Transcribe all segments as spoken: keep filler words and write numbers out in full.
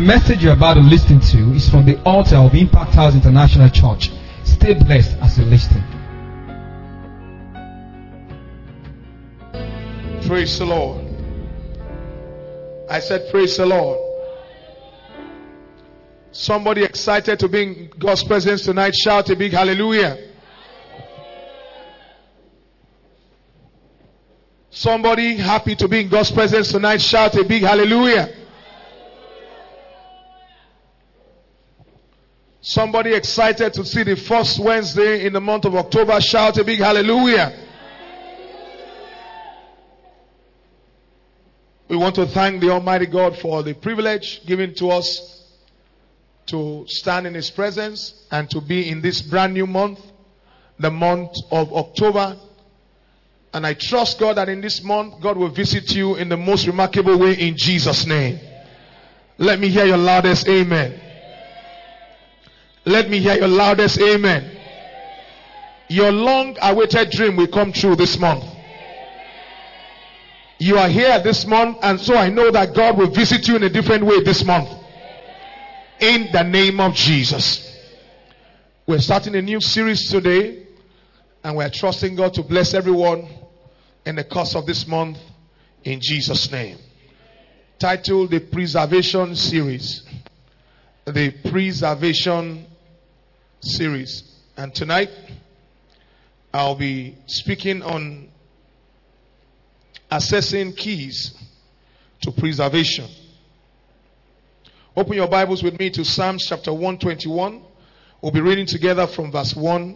message you're about to listen to is from the altar of Impact House International Church. Stay blessed as you listen. Praise the Lord. I said, praise the Lord. Somebody excited to be in God's presence tonight, shout a big hallelujah. Somebody happy to be in God's presence tonight, shout a big hallelujah. Somebody excited to see the first Wednesday in the month of October, shout a big hallelujah. We want to thank the Almighty God for the privilege given to us to stand in His presence and to be in this brand new month, the month of October. And I trust God that in this month, God will visit you in the most remarkable way in Jesus' name. Let me hear your loudest amen. Let me hear your loudest amen. Your long-awaited dream will come true this month. You are here this month, and so I know that God will visit you in a different way this month. In the name of Jesus. We're starting a new series today, and we're trusting God to bless everyone in the course of this month in Jesus' name. Titled the Preservation Series. The Preservation Series. And tonight, I'll be speaking on assessing keys to preservation. Open your Bibles with me to Psalms chapter one twenty-one. We'll be reading together from verse one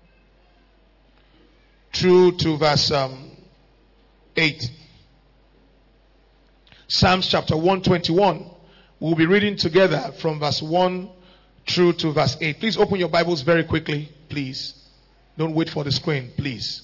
through to verse um, eight. Psalms chapter one twenty-one. We'll be reading together from verse one through to verse eight. Please open your Bibles very quickly, please. Don't wait for the screen, please.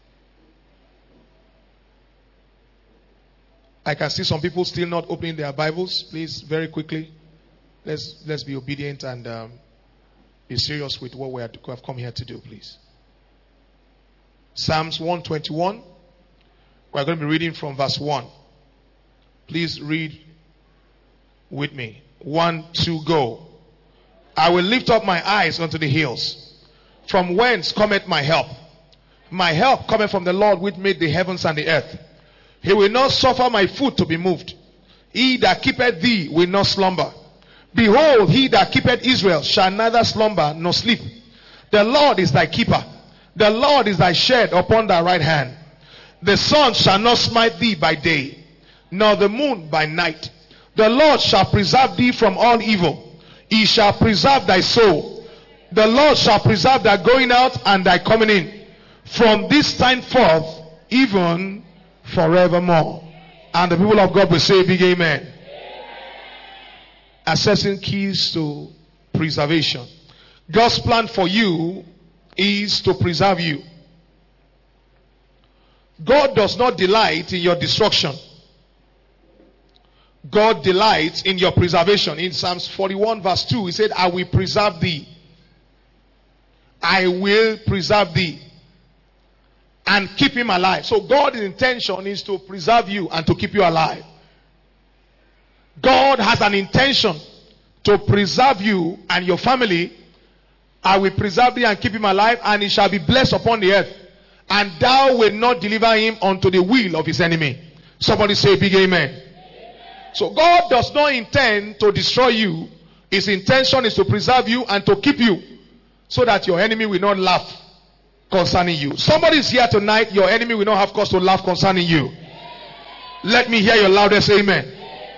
I can see some people still not opening their Bibles. Please, very quickly. Let's let's be obedient and um, be serious with what we have come here to do, please. Psalms one twenty-one. We're going to be reading from verse one. Please read with me. One, two, go. I will lift up my eyes unto the hills. From whence cometh my help? My help cometh from the Lord which made the heavens and the earth. He will not suffer my foot to be moved. He that keepeth thee will not slumber. Behold, he that keepeth Israel shall neither slumber nor sleep. The Lord is thy keeper. The Lord is thy shade upon thy right hand. The sun shall not smite thee by day, nor the moon by night. The Lord shall preserve thee from all evil. He shall preserve thy soul. The Lord shall preserve thy going out and thy coming in, from this time forth, even forevermore. And the people of God will say big amen. Amen. Assessing keys to preservation. God's plan for you is to preserve you. God does not delight in your destruction. God delights in your preservation. In Psalms forty-one verse two, he said, I will preserve thee. I will preserve thee. And keep him alive. So God's intention is to preserve you and to keep you alive. God has an intention to preserve you and your family. I will preserve thee and keep him alive, and he shall be blessed upon the earth. And thou wilt not deliver him unto the will of his enemy. Somebody say big amen. Amen. So God does not intend to destroy you. His intention is to preserve you and to keep you, so that your enemy will not laugh concerning you. Somebody is here tonight, your enemy will not have cause to laugh concerning you. Let me hear your loudest amen.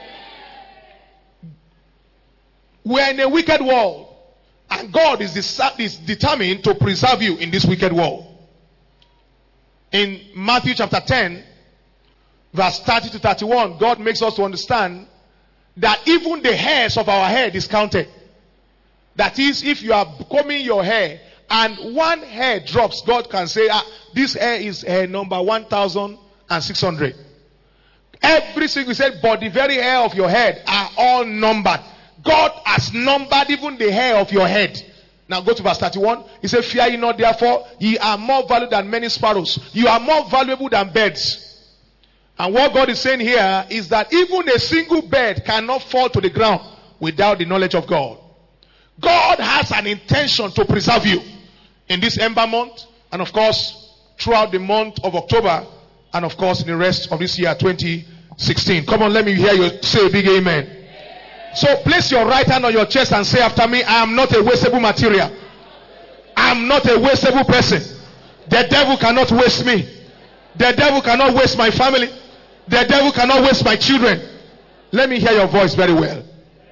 We are in a wicked world, and God is, is determined to preserve you in this wicked world. In Matthew chapter ten, verse thirty to thirty-one, God makes us to understand that even the hairs of our head is counted. That is, if you are combing your hair and one hair drops, God can say, ah, this hair is hair number one thousand six hundred. Every single, said, but the very hair of your head are all numbered. God has numbered even the hair of your head. Now go to verse thirty-one. He said, fear ye not, therefore, ye are more valuable than many sparrows. You are more valuable than birds. And what God is saying here is that even a single bird cannot fall to the ground without the knowledge of God. God has an intention to preserve you in this Ember month, and of course, throughout the month of October, and of course, in the rest of this year, twenty sixteen. Come on, let me hear you say a big amen. So place your right hand on your chest and say after me, I am not a wastable material. I am not a wastable person. The devil cannot waste me. The devil cannot waste my family. The devil cannot waste my children. Let me hear your voice very well.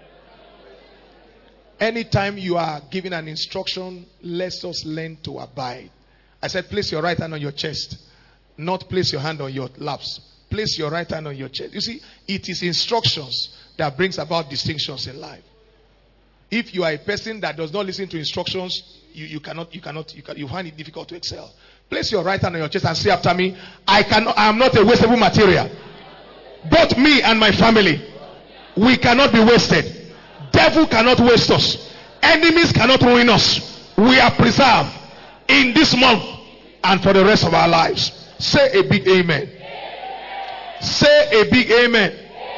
Anytime you are giving an instruction, let us learn to abide. I said place your right hand on your chest, not place your hand on your laps. Place your right hand on your chest. You see, it is instructions that brings about distinctions in life. If you are a person that does not listen to instructions, you, you cannot, you cannot, you, can, you find it difficult to excel. Place your right hand on your chest and say after me, I cannot, I am not a wastable material. Both me and my family, we cannot be wasted. Devil cannot waste us. Enemies cannot ruin us. We are preserved in this month and for the rest of our lives. Say a big amen. Say a big amen.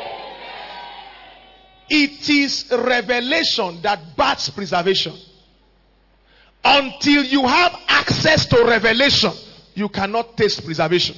It is revelation that births preservation. Until you have access to revelation, you cannot taste preservation.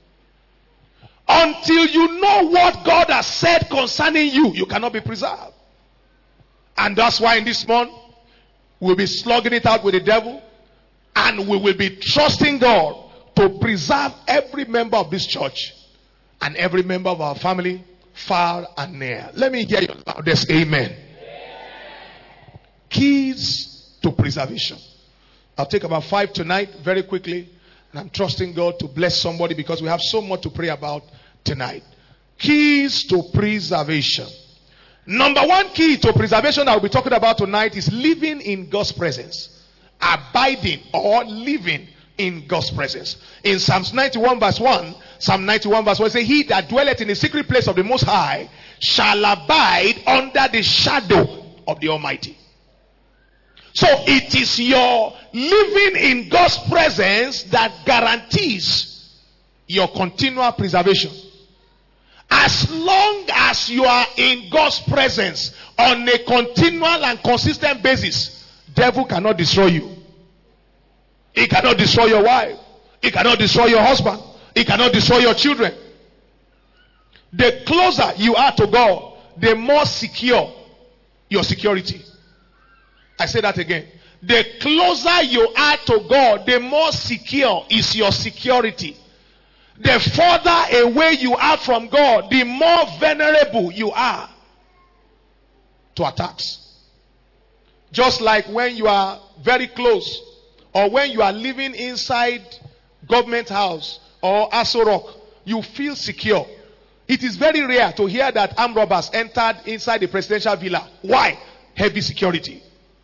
Until you know what God has said concerning you, you cannot be preserved. And that's why in this month, we'll be slugging it out with the devil, and we will be trusting God to preserve every member of this church and every member of our family, far and near. Let me hear your loudest amen. Amen. Keys to preservation. I'll take about five tonight very quickly, and I'm trusting God to bless somebody because we have so much to pray about tonight. Keys to preservation. Number one key to preservation I'll be talking about tonight is living in God's presence. Abiding or living in God's presence. In Psalms ninety-one verse one, Psalm ninety-one verse one says, he that dwelleth in the secret place of the Most High shall abide under the shadow of the Almighty. So it is your living in God's presence that guarantees your continual preservation. As long as you are in God's presence on a continual and consistent basis, devil cannot destroy you. He cannot destroy your wife. He cannot destroy your husband. He cannot destroy your children. The closer you are to God, the more secure your security. I say that again. The closer you are to God, the more secure is your security. The further away you are from God, the more vulnerable you are to attacks. Just like when you are very close, or when you are living inside government house or Aso Rock, you feel secure. It is very rare to hear that armed robbers entered inside the presidential villa. Why? Heavy security.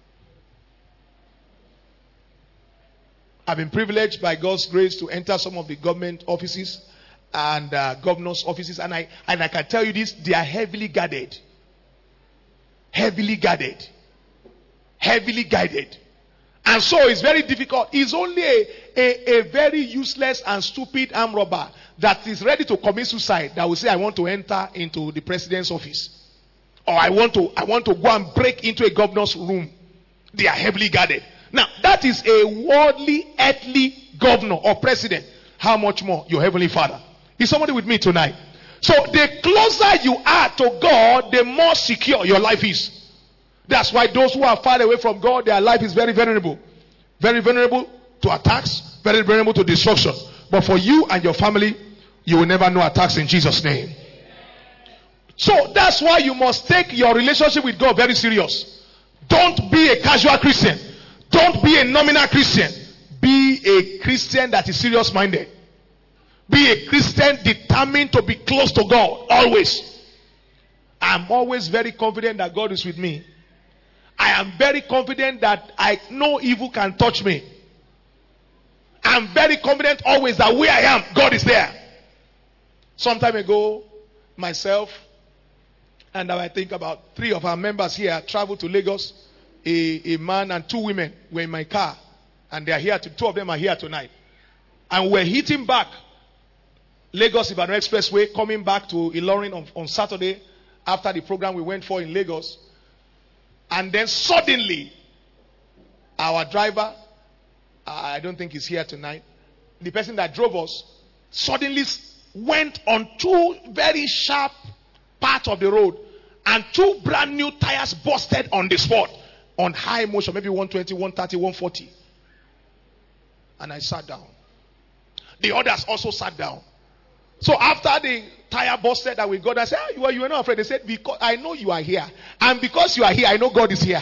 I've been privileged by God's grace to enter some of the government offices and uh, governors' offices, and I and I can tell you this: they are heavily guarded, heavily guarded, heavily guided, and so it's very difficult. It's only a, a, a very useless and stupid armed robber that is ready to commit suicide that will say, "I want to enter into the president's office, or I want to I want to go and break into a governor's room." They are heavily guarded. Now, that is a worldly, earthly governor or president. How much more your heavenly Father? Is somebody with me tonight? So, the closer you are to God, the more secure your life is. That's why those who are far away from God, their life is very vulnerable. Very vulnerable to attacks, very vulnerable to destruction. But for you and your family, you will never know attacks in Jesus' name. So, that's why you must take your relationship with God very serious. Don't be a casual Christian. Don't be a nominal Christian. Be a Christian that is serious minded. Be a Christian determined to be close to God. Always. I'm always very confident that God is with me. I am very confident that I no evil can touch me. I'm very confident always that where I am, God is there. Some time ago, myself and I think about three of our members here traveled to Lagos. A, a man and two women were in my car, and they are here. To, two of them are here tonight, and we're hitting back Lagos Ibadan Expressway, coming back to Ilorin on, on Saturday after the program we went for in Lagos. And then suddenly, our driver, I don't think he's here tonight, the person that drove us, suddenly went on two very sharp parts of the road, and two brand new tires busted on the spot on high motion, maybe one twenty, one thirty, one forty. And I sat down. The others also sat down. So after the tire busted that we got, I said, ah, you, are, you are not afraid. They said, because I know you are here. And because you are here, I know God is here.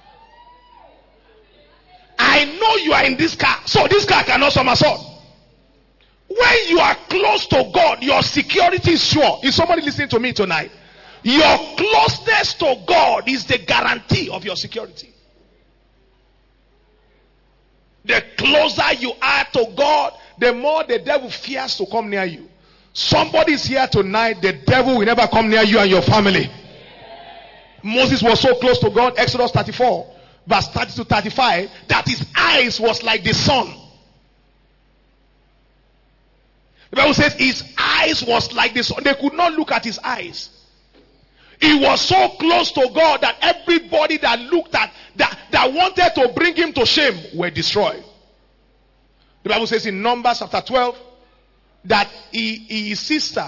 I know you are in this car. So this car cannot somersault. When you are close to God, your security is sure. Is somebody listening to me tonight? Your closeness to God is the guarantee of your security. The closer you are to God, the more the devil fears to come near you. Somebody is here tonight, the devil will never come near you and your family. Moses was so close to God, Exodus thirty-four, verse thirty to thirty-five, that his eyes was like the sun. The Bible says his eyes was like the sun. They could not look at his eyes. He was so close to God that everybody that looked at, that, that wanted to bring him to shame, were destroyed. The Bible says in Numbers chapter twelve, that he, his sister,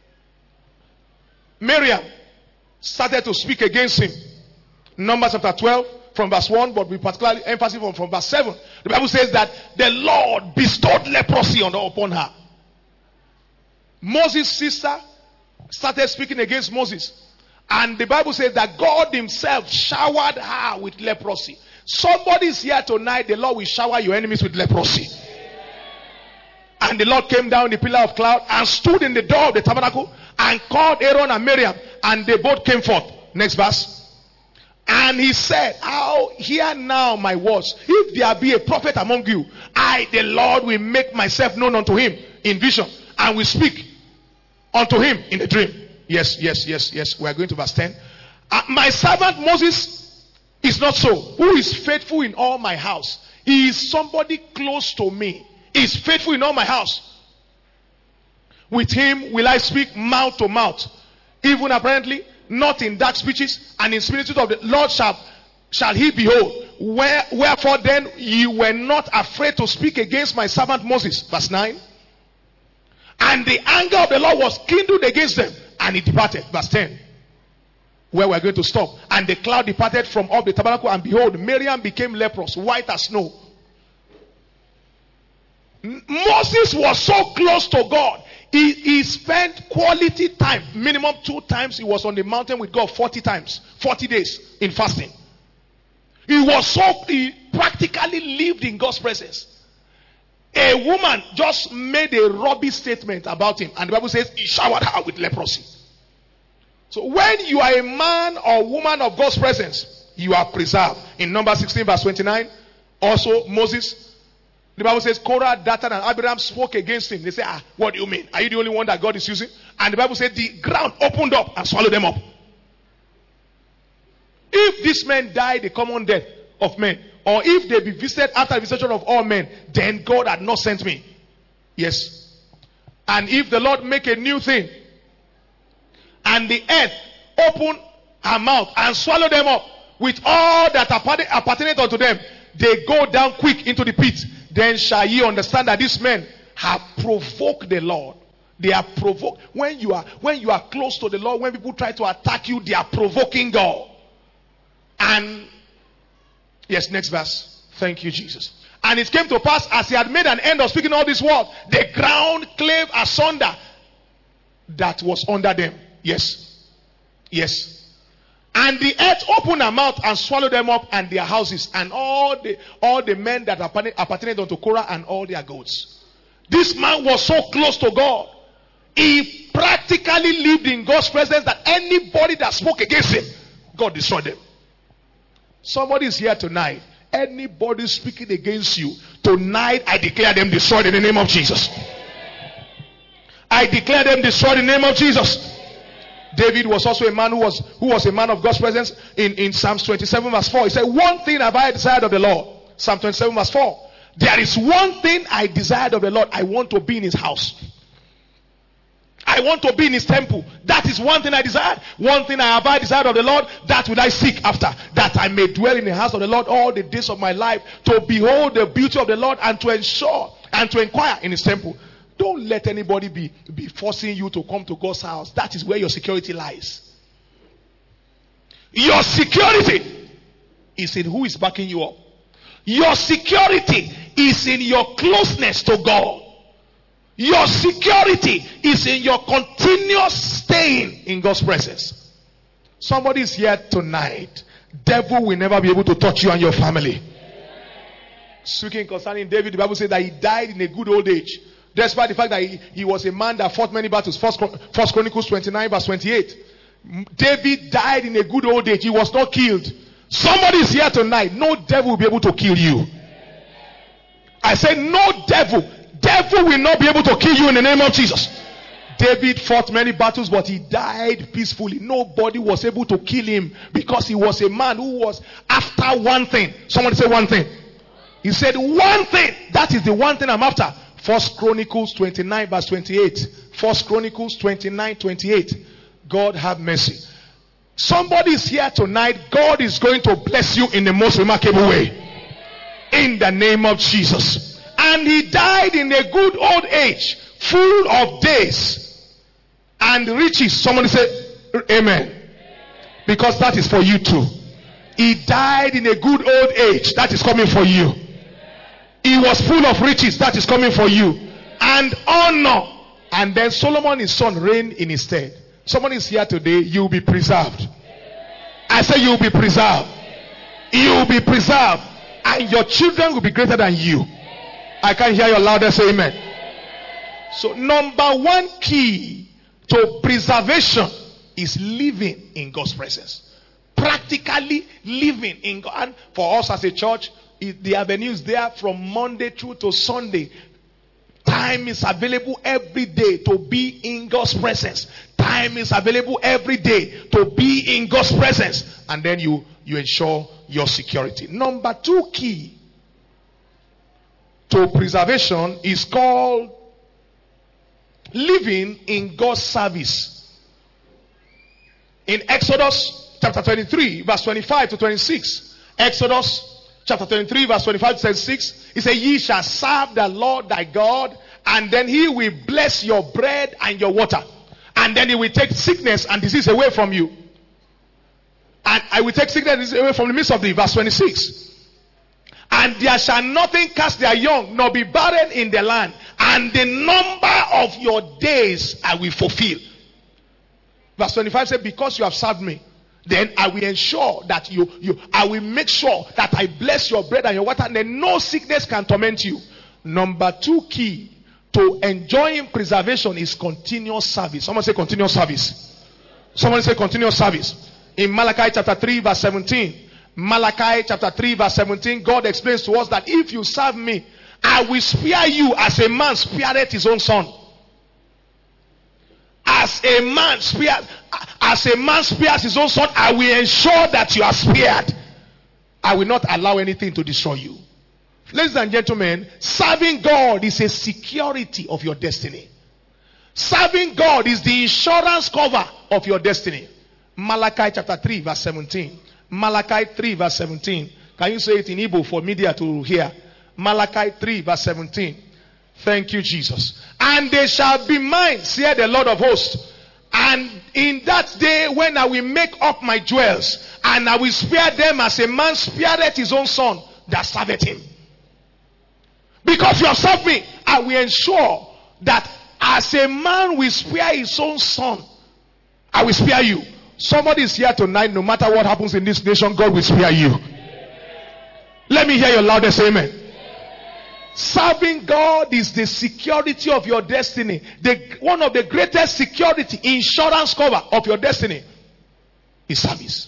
Miriam, started to speak against him. Numbers chapter twelve, from verse one, but with particular emphasis from, from verse seven. The Bible says that the Lord bestowed leprosy on, upon her. Moses' sister started speaking against Moses. And the Bible says that God himself showered her with leprosy. Somebody is here tonight, the Lord will shower your enemies with leprosy. And the Lord came down in the pillar of cloud and stood in the door of the tabernacle and called Aaron and Miriam, and they both came forth. Next verse. And he said, "How hear now my words. If there be a prophet among you, I, the Lord, will make myself known unto him in vision, and will speak unto him in a dream." Yes, yes, yes, yes. We are going to verse ten. Uh, my servant Moses is not so, who is faithful in all my house. He is somebody close to me. He is faithful in all my house. With him will I speak mouth to mouth, even apparently not in dark speeches, and in similitude of the Lord shall, shall he behold. Where, wherefore then ye were not afraid to speak against my servant Moses. Verse nine. And the anger of the Lord was kindled against them, and he departed. Verse ten. Where we're going to stop. And the cloud departed from off the tabernacle, and behold, Miriam became leprous, white as snow. Moses was so close to God. He, he spent quality time. Minimum two times he was on the mountain with God. Forty times. Forty days in fasting. He was so, he practically lived in God's presence. A woman just made a rubbish statement about him, and the Bible says he showered her with leprosy. So when you are a man or woman of God's presence, you are preserved. In Numbers sixteen verse twenty-nine, also Moses, the Bible says Korah, Dathan and Abiram spoke against him. They say, ah, what do you mean? Are you the only one that God is using? And the Bible said the ground opened up and swallowed them up. If these men die the common death of men, or if they be visited after the visitation of all men, then God had not sent me. Yes. And if the Lord make a new thing, and the earth open her mouth and swallow them up with all that appertaineth unto them, they go down quick into the pit. Then shall ye understand that these men have provoked the Lord. They are provoked. When you are when you are close to the Lord, when people try to attack you, they are provoking God. And yes, next verse. Thank you, Jesus. And it came to pass, as he had made an end of speaking all this word, the ground clave asunder that was under them. Yes. Yes. And the earth opened her mouth and swallowed them up and their houses and all the all the men that appertained unto Korah and all their goats. This man was so close to God. He practically lived in God's presence that anybody that spoke against him, God destroyed them. Somebody is here tonight. Anybody speaking against you, tonight I declare them destroyed in the name of Jesus. I declare them destroyed in the name of Jesus. David was also a man who was who was a man of God's presence. In, in Psalms twenty-seven verse four, he said, one thing have I desired of the Lord. Psalm twenty-seven verse four. There is one thing I desired of the Lord. I want to be in his house. I want to be in his temple. That is one thing I desire. One thing I have I desired of the Lord, that will I seek after. That I may dwell in the house of the Lord all the days of my life, to behold the beauty of the Lord and to ensure and to inquire in his temple. Don't let anybody be, be forcing you to come to God's house. That is where your security lies. Your security is in who is backing you up. Your security is in your closeness to God. Your security is in your continuous staying in God's presence. Somebody is here tonight. Devil will never be able to touch you and your family. Speaking concerning David, the Bible says that he died in a good old age. Despite the fact that he, he was a man that fought many battles. First, First Chronicles twenty-nine verse twenty-eight. David died in a good old age. He was not killed. Somebody is here tonight. No devil will be able to kill you. I said no devil. Devil will not be able to kill you in the name of Jesus. David fought many battles, but he died peacefully. Nobody was able to kill him because he was a man who was after one thing. Somebody say one thing. He said one thing. That is the one thing I'm after. First Chronicles twenty-nine verse twenty-eight. First Chronicles twenty-nine twenty-eight. God have mercy. Somebody is here tonight. God is going to bless you in the most remarkable way. In the name of Jesus. And he died in a good old age, full of days and riches. Somebody say amen. Because that is for you too. He died in a good old age. That is coming for you. He was full of riches. That is coming for you. And honor. And then Solomon his son reigned in his stead. Someone is here today. You will be preserved. I say you will be preserved. You will be preserved. And your children will be greater than you. I can hear your loudest amen. So number one key to preservation is living in God's presence. Practically living in God. And for us as a church, the avenue is there from Monday through to Sunday. Time is available every day to be in God's presence. Time is available every day to be in God's presence. And then you, you ensure your security. Number two key to preservation is called living in God's service. In Exodus chapter twenty-three verse twenty-five to twenty-six. Exodus chapter twenty-three verse twenty-five to twenty-six. It says, ye shall serve the Lord thy God, and then he will bless your bread and your water. And then he will take sickness and disease away from you. And I will take sickness and disease away from the midst of thee. Verse twenty-six. And there shall nothing cast their young, nor be barren in the land. And the number of your days I will fulfill. Verse twenty-five says, because you have served me, then I will ensure that you, you, I will make sure that I bless your bread and your water, and then no sickness can torment you. Number two key to enjoying preservation is continuous service. Someone say continuous service. Someone say continuous service. In Malachi chapter three verse seventeen. Malachi chapter three verse seventeen, God explains to us that if you serve me, I will spare you as a man spareth his own son. As a man spared, as a man spares his own son, I will ensure that you are spared. I will not allow anything to destroy you. Ladies and gentlemen, serving God is a security of your destiny. Serving God is the insurance cover of your destiny. Malachi chapter three verse seventeen. Malachi three verse seventeen. Can you say it in Igbo for media to hear? Malachi three verse seventeen. Thank you, Jesus. And they shall be mine, saith the Lord of hosts. And in that day when I will make up my jewels, and I will spare them as a man spareth his own son that serveth him. Because you have served me, I will ensure that as a man will spare his own son, I will spare you. Somebody is here tonight, no matter what happens in this nation, God will spare you. Let me hear your loudest amen. Serving God is the security of your destiny. The, one of the greatest security, insurance cover of your destiny is service.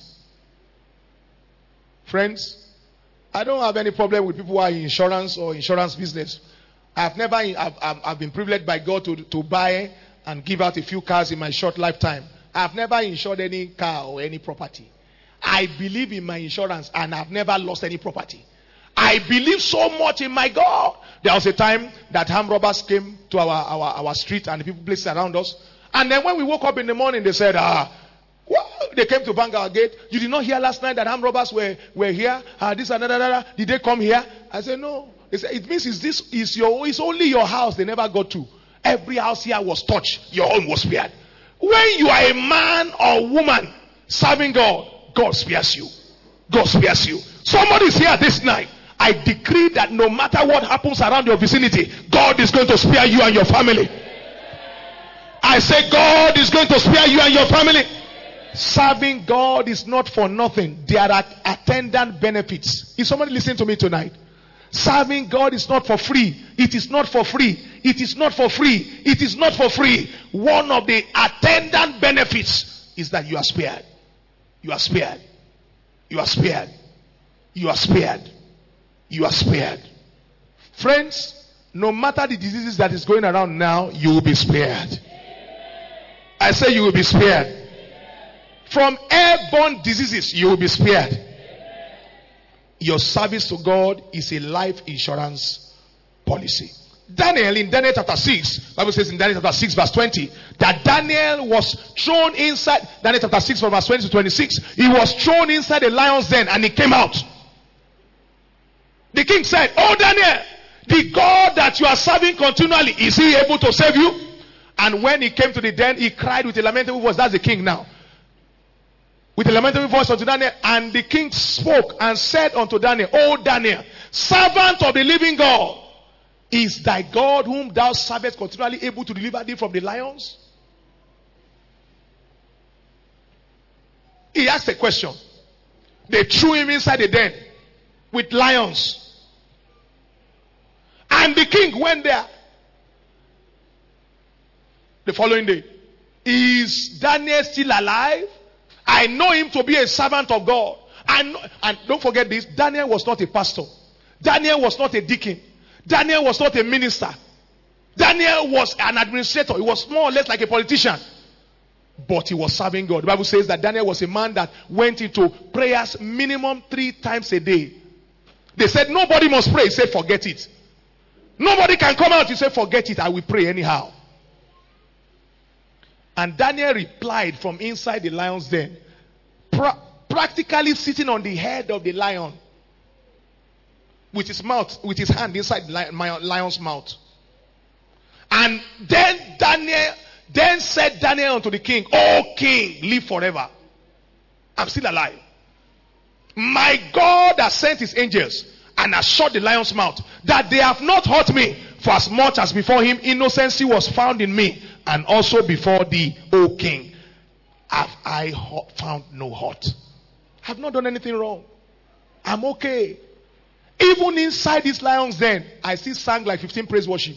Friends, I don't have any problem with people who are in insurance or insurance business. I've never, I've, I've, I've been privileged by God to, to buy and give out a few cars in my short lifetime. I've never insured any car or any property. I believe in my insurance and I've never lost any property. I believe so much in my God. There was a time that armed robbers came to our, our, our street and the people placed around us. And then when we woke up in the morning, they said, ah, well, they came to bang our gate. You did not hear last night that armed robbers were, were here? Ah, this and that, that, that. Did they come here? I said, no. They said, it means it's this is your it's only your house they never got to. Every house here was touched. Your own was spared. When you are a man or woman serving God, God spares you. God spares you. Somebody is here this night. I decree that no matter what happens around your vicinity, God is going to spare you and your family. I say God is going to spare you and your family. Serving God is not for nothing. There are attendant benefits. Is somebody listening to me tonight? Serving God is not for free. It is not for free. It is not for free. It is not for free. One of the attendant benefits is that you are spared. You are spared. You are spared. You are spared. You are spared. Friends, no matter the diseases that is going around now, you will be spared. I say you will be spared. From airborne diseases, you will be spared. Your service to God is a life insurance policy. Daniel, in Daniel chapter six, Bible says in Daniel chapter six verse twenty, that Daniel was thrown inside, Daniel chapter six from verse twenty to twenty-six, he was thrown inside the lion's den and he came out. The king said, oh Daniel, the God that you are serving continually, is he able to save you? And when he came to the den, he cried with a lamentable voice. That's the king now. With a lamentable voice unto Daniel. And the king spoke and said unto Daniel, O Daniel, servant of the living God, is thy God whom thou servest continually able to deliver thee from the lions? He asked a question. They threw him inside the den with lions. And the king went there. The following day, is Daniel still alive? I know him to be a servant of God. And, and don't forget this, Daniel was not a pastor. Daniel was not a deacon. Daniel was not a minister. Daniel was an administrator. He was more or less like a politician. But he was serving God. The Bible says that Daniel was a man that went into prayers minimum three times a day. They said nobody must pray. He said forget it. Nobody can come out. He said forget it. I will pray anyhow. And Daniel replied from inside the lion's den, pra- practically sitting on the head of the lion, with his mouth, with his hand inside the lion's mouth. And then Daniel, then said Daniel unto the king, O king, live forever. I'm still alive. My God has sent his angels and has shut the lion's mouth, that they have not hurt me. For as much as before him innocency was found in me, and also before thee, O king, have I found no hurt. I've not done anything wrong. I'm okay. Even inside this lion's den, I still sang like fifteen praise worship.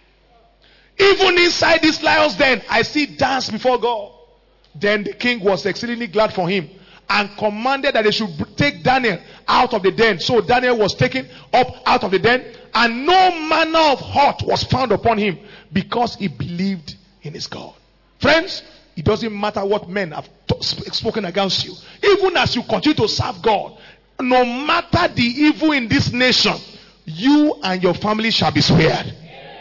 Even inside this lion's den, I still dance before God. Then the king was exceedingly glad for him, and commanded that they should take Daniel out of the den. So Daniel was taken up out of the den, and no manner of hurt was found upon him, because he believed in his God. Friends, it doesn't matter what men have t- spoken against you. Even as you continue to serve God, no matter the evil in this nation, you and your family shall be spared.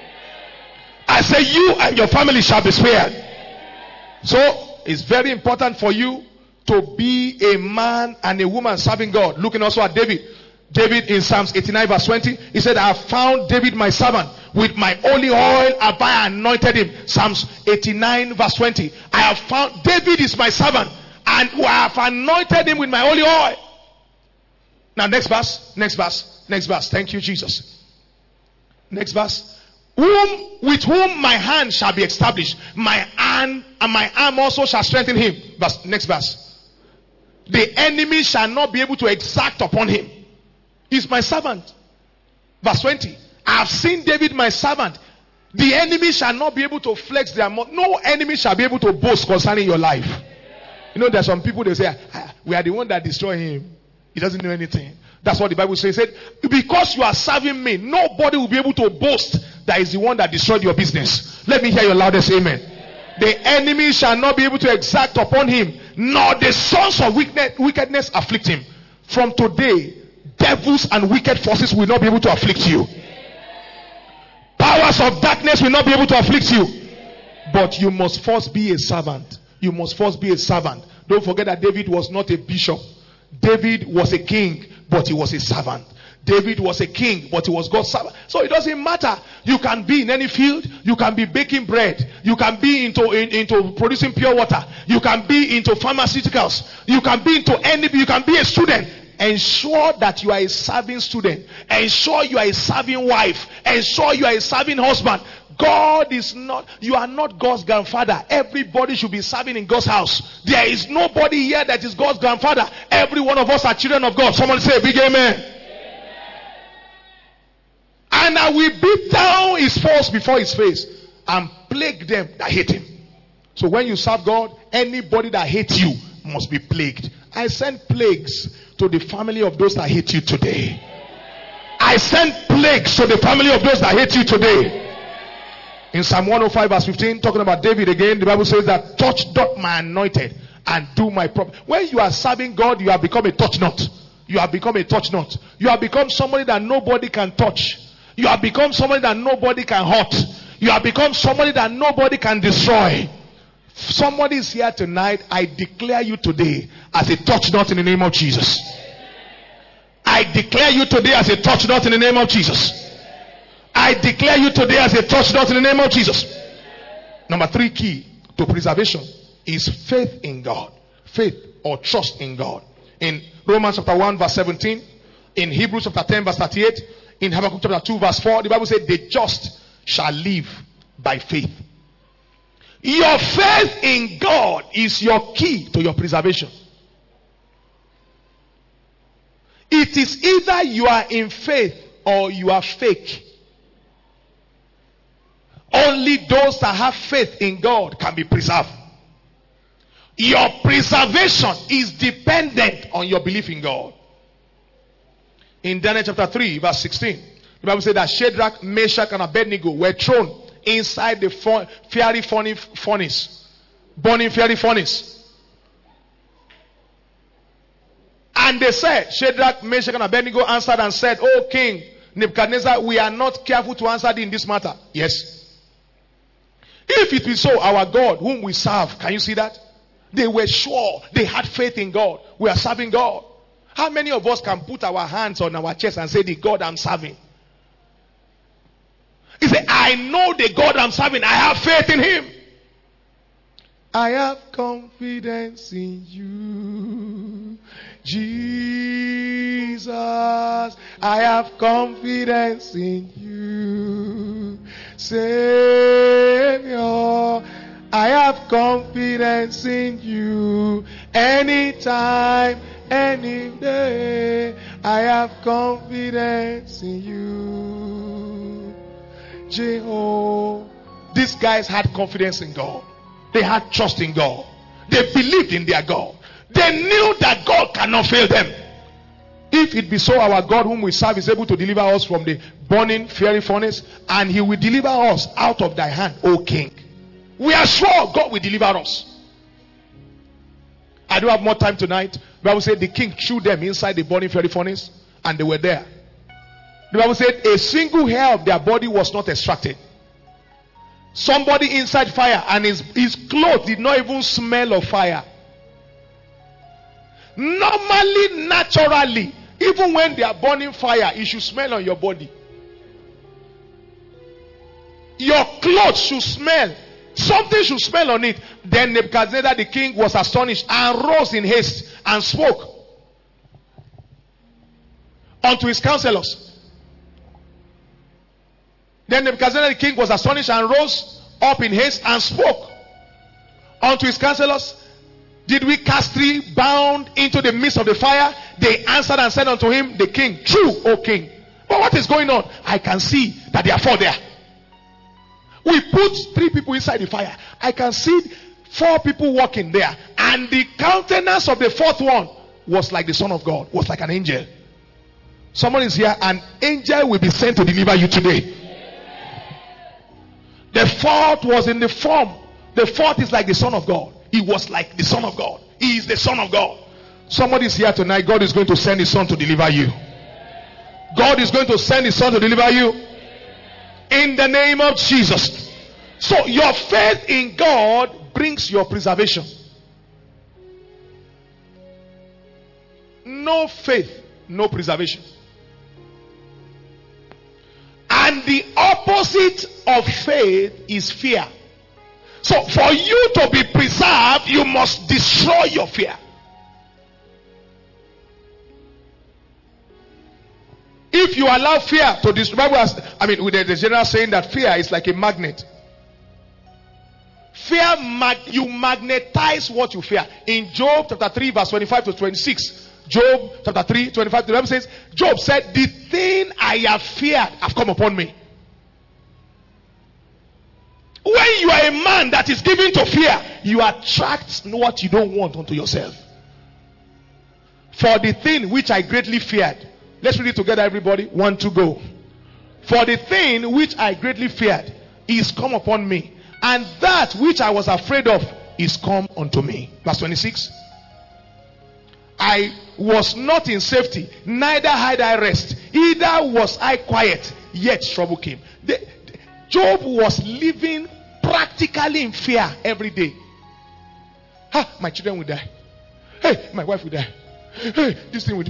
I say you and your family shall be spared. So, it's very important for you to be a man and a woman serving God. Looking also at David. David in Psalms eighty-nine verse twenty, he said, I have found David my servant. With my holy oil have I anointed him. Psalms eighty-nine verse twenty. I have found, David is my servant, and I have anointed him with my holy oil. Now next verse, next verse, next verse. Thank you, Jesus. Next verse. Whom, with whom my hand shall be established, my hand and my arm also shall strengthen him. Verse, next verse. The enemy shall not be able to exact upon him. He's my servant. Verse twenty. I have seen David my servant. The enemy shall not be able to flex their mouth. No enemy shall be able to boast concerning your life. You know, there's some people, they say, ah, we are the one that destroy him. He doesn't know anything. That's what the Bible says. It said, because you are serving me, nobody will be able to boast that is the one that destroyed your business. Let me hear your loudest amen. The enemy shall not be able to exact upon him, nor the sons of wickedness afflict him. From today, devils and wicked forces will not be able to afflict you. Powers of darkness will not be able to afflict you. But you must first be a servant. You must first be a servant. Don't forget that David was not a bishop. David was a king, but he was a servant. David was a king, but he was God's servant. So it doesn't matter. You can be in any field. You can be baking bread. You can be into, in, into producing pure water. You can be into pharmaceuticals. You can be into any, you can be a student. Ensure that you are a serving student. Ensure you are a serving wife. Ensure you are a serving husband. God is not, you are not God's grandfather. Everybody should be serving in God's house. There is nobody here that is God's grandfather. Every one of us are children of God. Someone say a big amen. And I will beat down his foes before his face and plague them that hate him. So when you serve God, anybody that hates you must be plagued. I send plagues to the family of those that hate you today. I send plagues to the family of those that hate you today. In Psalm one oh five verse fifteen, talking about David again, the Bible says that touch not my anointed and do my proper. When you are serving God, you have become a touch not. You have become a touch not. You have become somebody that nobody can touch. You have become somebody that nobody can hurt. You have become somebody that nobody can destroy. Somebody is here tonight. I declare you today as a touch not in the name of Jesus. I declare you today as a touch not in the name of Jesus. I declare you today as a touch not in the name of Jesus. Number three key to preservation is faith in God. Faith or trust in God. In Romans chapter one verse seventeen, in Hebrews chapter ten verse thirty-eight, in Habakkuk chapter two verse four, the Bible said, the just shall live by faith. Your faith in God is your key to your preservation. It is either you are in faith or you are fake. Only those that have faith in God can be preserved. Your preservation is dependent on your belief in God. In Daniel chapter three verse sixteen, the Bible said that Shadrach, Meshach and Abednego were thrown inside the fiery furnace, burning fiery furnace. And they said, Shadrach, Meshach and Abednego answered and said, O King Nebuchadnezzar, we are not careful to answer thee in this matter. Yes. If it be so, our God whom we serve, can you see that? They were sure, they had faith in God. We are serving God. How many of us can put our hands on our chest and say, the God I'm serving? He said, I know the God I'm serving. I have faith in him. I have confidence in you, Jesus. I have confidence in you, Savior. I have confidence in you. Anytime, any day, I have confidence in you, Jehovah. These guys had confidence in God. They had trust in God. They believed in their God. They knew that God cannot fail them. If it be so, our God whom we serve is able to deliver us from the burning fiery furnace, and he will deliver us out of thy hand, O King. We are sure God will deliver us. I don't have more time tonight. The Bible said the king threw them inside the burning fiery furnace, and they were there. The Bible said a single hair of their body was not extracted. Somebody inside fire, and his, his clothes did not even smell of fire. Normally, naturally, even when they are burning fire, it should smell on your body. Your clothes should smell. Something should smell on it. Then Nebuchadnezzar the king was astonished and rose in haste and spoke unto his counselors. Then Nebuchadnezzar the king was astonished and rose up in haste and spoke unto his counselors. Did we cast thee bound into the midst of the fire? They answered and said unto him, the king, true, O king. But what is going on? I can see that there are four there. We put three people inside the fire. I can see four people walking there. And the countenance of the fourth one was like the Son of God, was like an angel. Someone is here, an angel will be sent to deliver you today. The fourth was in the form. The fourth is like the Son of God. He was like the Son of God. He is the Son of God. Somebody is here tonight. God is going to send his Son to deliver you. God is going to send his Son to deliver you. In the name of Jesus. So your faith in God brings your preservation. No faith, no preservation. And the opposite of faith is fear. So for you to be preserved, you must destroy your fear. If you allow fear to destroy, I mean, with the general saying that fear is like a magnet. Fear, mag, you magnetize what you fear. In Job chapter three, verse twenty-five to twenty-six. Job chapter three, twenty-five to twenty-seven says, Job said, the thing I have feared have come upon me. When you are a man that is given to fear, you attract what you don't want unto yourself. For the thing which I greatly feared. Let's read it together, everybody. One, two, go. For the thing which I greatly feared is come upon me, and that which I was afraid of is come unto me. Verse twenty-six. I was not in safety, neither had I rest, either was I quiet, yet trouble came. The, Job was living practically in fear every day. Ha, my children will die. Hey, my wife will die. Hey, this thing will do.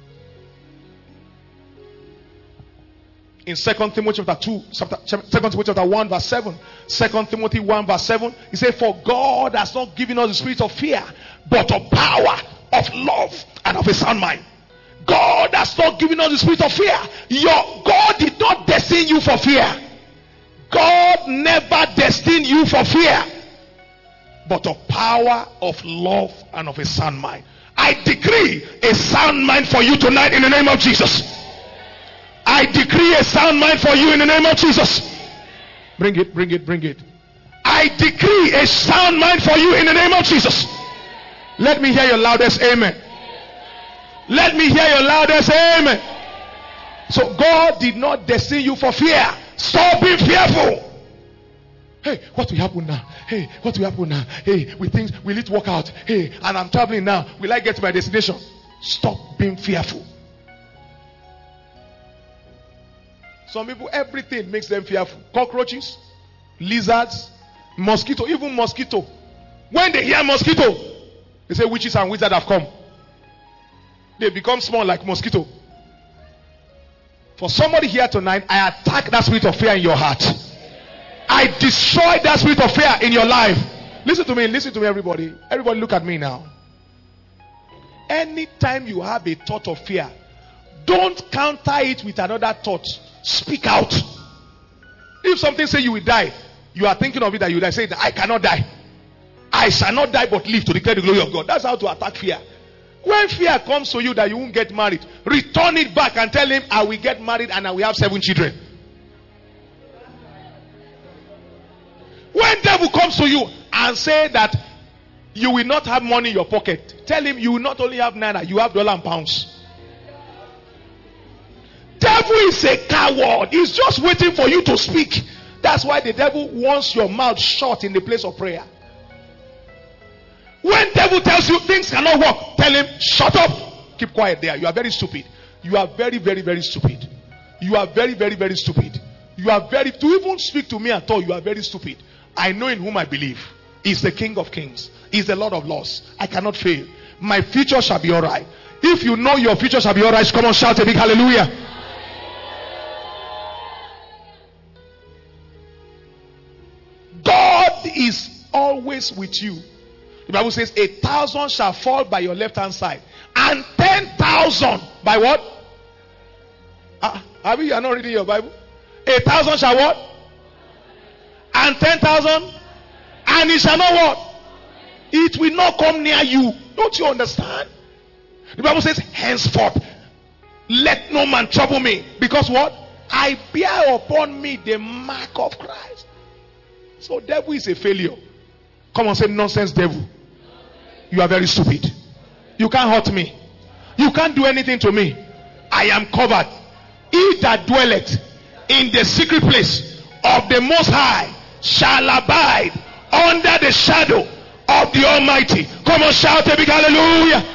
In Second Timothy chapter two, Second Timothy chapter one, verse seven, Second Timothy one, verse seven, he said, for God has not given us the spirit of fear, but of power, of love, and of a sound mind. God has not given us the spirit of fear. Your God did not destine you for fear. God never destined you for fear, but of power, of love, and of a sound mind. I decree a sound mind for you tonight in the name of Jesus. I decree a sound mind for you in the name of Jesus. Bring it, bring it, bring it. I decree a sound mind for you in the name of Jesus. Let me hear your loudest amen. Let me hear your loudest amen. So God did not destine you for fear. Stop being fearful. Hey, what will happen now? Hey, what will happen now? Hey, we think we need to work out. Hey, and I'm traveling now. Will I get to my destination? Stop being fearful. Some people, everything makes them fearful. Cockroaches, lizards, mosquito, even mosquito. When they hear mosquito, they say witches and wizards have come. They become small like mosquito. For somebody here tonight, I attack that spirit of fear in your heart. I destroy that spirit of fear in your life. Listen to me, listen to me, everybody. Everybody look at me now. Anytime you have a thought of fear, don't counter it with another thought. Speak out. If something say you will die, you are thinking of it that you will die. Say that I cannot die. I shall not die but live to declare the glory of God. That's how to attack fear. When fear comes to you that you won't get married, return it back and tell him, I will get married and I will have seven children. When devil comes to you and say that you will not have money in your pocket, tell him you will not only have naira, you have dollar and pounds. Devil is a coward. He's just waiting for you to speak. That's why the devil wants your mouth shut in the place of prayer. When devil tells you things cannot work, tell him, shut up. Keep quiet there. You are very stupid. You are very, very, very stupid. You are very, very, very stupid. You are very, to even speak to me at all, you are very stupid. I know in whom I believe. He's the King of Kings. He's the Lord of Lords. I cannot fail. My future shall be alright. If you know your future shall be alright, come on, shout a big hallelujah. God is always with you. The Bible says a thousand shall fall by your left hand side and ten thousand by what? Uh, I mean, you are not reading your Bible. A thousand shall what? And ten thousand, and it shall not what? It will not come near you. Don't you understand? The Bible says, henceforth, let no man trouble me. Because what? I bear upon me the mark of Christ. So devil is a failure. Come on, say nonsense, devil. You are very stupid. You can't hurt me. You can't do anything to me. I am covered. He that dwelleth in the secret place of the Most High shall abide under the shadow of the Almighty. Come on, shout a big hallelujah.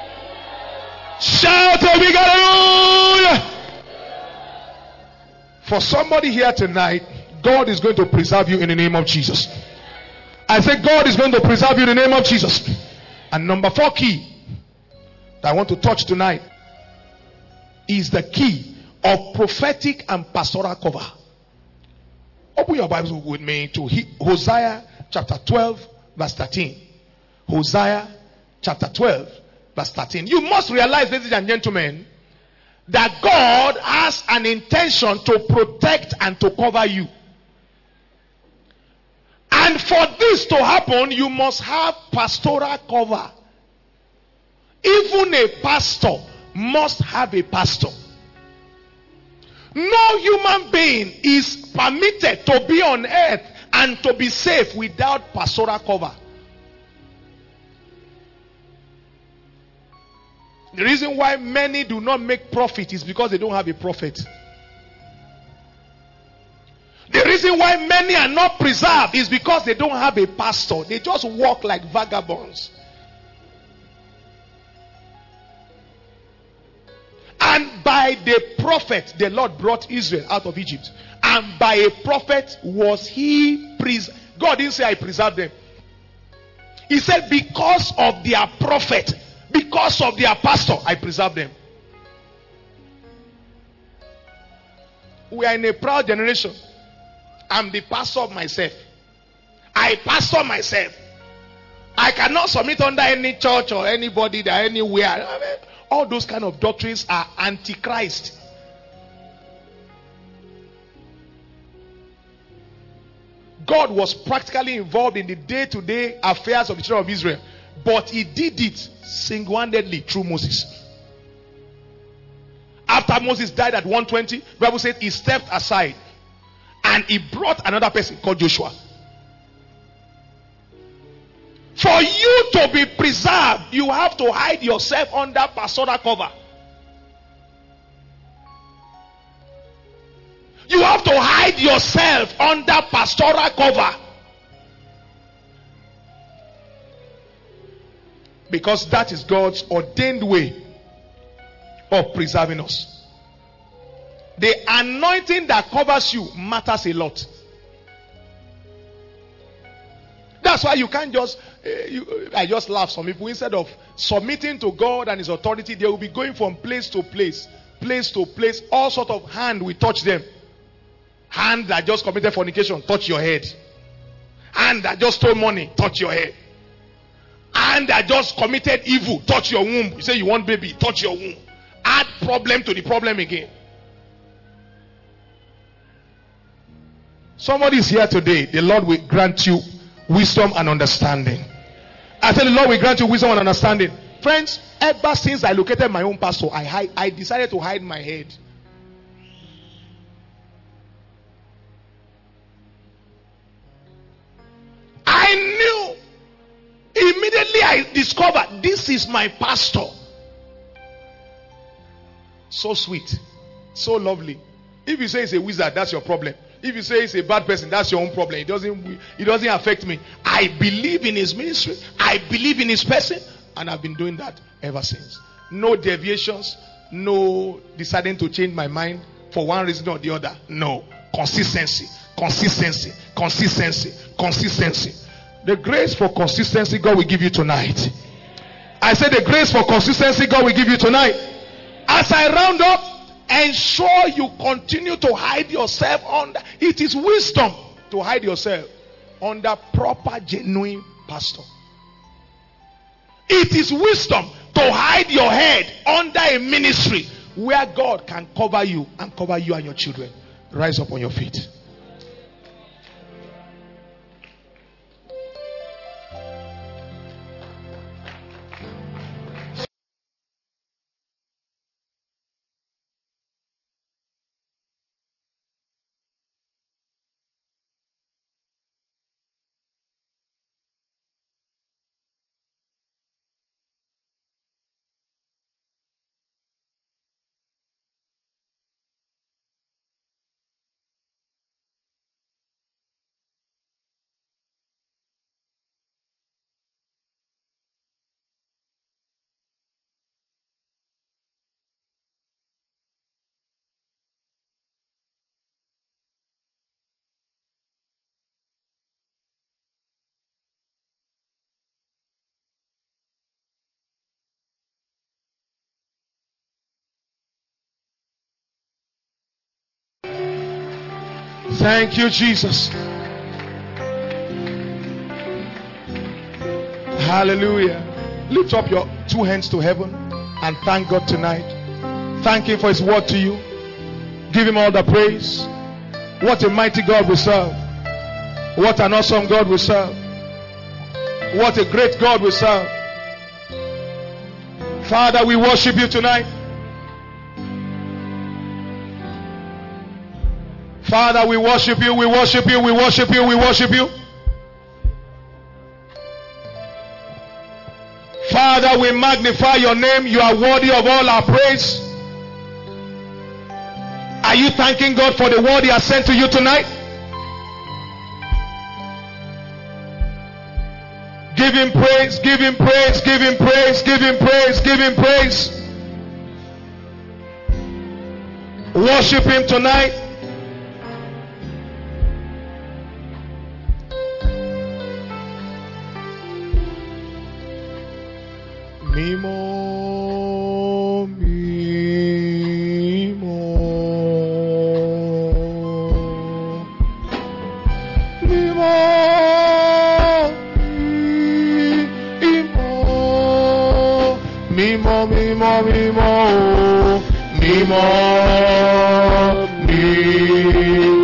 Shout a big hallelujah. For somebody here tonight, God is going to preserve you in the name of Jesus. I say God is going to preserve you in the name of Jesus. And number four key that I want to touch tonight is the key of prophetic and pastoral cover. Open your Bibles with me to Hosea chapter twelve verse thirteen. Hosea chapter twelve verse thirteen. You must realize, ladies and gentlemen, that God has an intention to protect and to cover you. And for this to happen, you must have pastoral cover. Even a pastor must have a pastor. No human being is permitted to be on earth and to be safe without pastoral cover. The reason why many do not make profit is because they don't have a prophet. The reason why many are not preserved is because they don't have a pastor. They just walk like vagabonds. And by the prophet, the Lord brought Israel out of Egypt. And by a prophet was he preserved. God didn't say I preserved them. He said because of their prophet, because of their pastor, I preserved them. We are in a proud generation. I'm the pastor of myself. I pastor myself. I cannot submit under any church or anybody that anywhere. All those kind of doctrines are antichrist. God was practically involved in the day-to-day affairs of the children of Israel, but he did it single-handedly through Moses. After Moses died at one twenty, the Bible said he stepped aside and he brought another person called Joshua. For you to be preserved, you have to hide yourself under pastoral cover. You have to hide yourself under pastoral cover. Because that is God's ordained way of preserving us. The anointing that covers you matters a lot. That's why you can't just, uh, you, I just laugh some people. Instead of submitting to God and his authority, they will be going from place to place, place to place. All sort of hand will touch them. Hand that just committed fornication, touch your head. Hand that just stole money, touch your head. Hand that just committed evil, touch your womb. You say you want baby, touch your womb. Add problem to the problem again. Somebody is here today. The Lord will grant you wisdom and understanding. I tell the Lord will grant you wisdom and understanding. Friends, ever since I located my own pastor, I hide, I decided to hide my head. I knew. Immediately I discovered this is my pastor. So sweet. So lovely. If you say he's a wizard, that's your problem. If you say he's a bad person, that's your own problem. It doesn't, it doesn't affect me. I believe in his ministry. I believe in his person. And I've been doing that ever since. No deviations. No deciding to change my mind for one reason or the other. No. Consistency. Consistency. Consistency. Consistency. The grace for consistency God will give you tonight. I said the grace for consistency God will give you tonight. As I round up, ensure you continue to hide yourself under. It is wisdom to hide yourself under proper, genuine pastor. It is wisdom to hide your head under a ministry where God can cover you and cover you and your children. Rise up on your feet. Thank you, Jesus. Hallelujah. Lift up your two hands to heaven and thank God tonight. Thank Him for His word to you. Give Him all the praise. What a mighty God we serve. What an awesome God we serve. What a great God we serve. Father, we worship you tonight. Father, we worship you, we worship you, we worship you, we worship you. Father, we magnify your name. You are worthy of all our praise. Are you thanking God for the word He has sent to you tonight? Give Him praise, give Him praise, give Him praise, give Him praise, give Him praise. Worship Him tonight. Mimo, Mimo, Mimo, Mimo, Mimo, Mimo, Mimo, Mimo.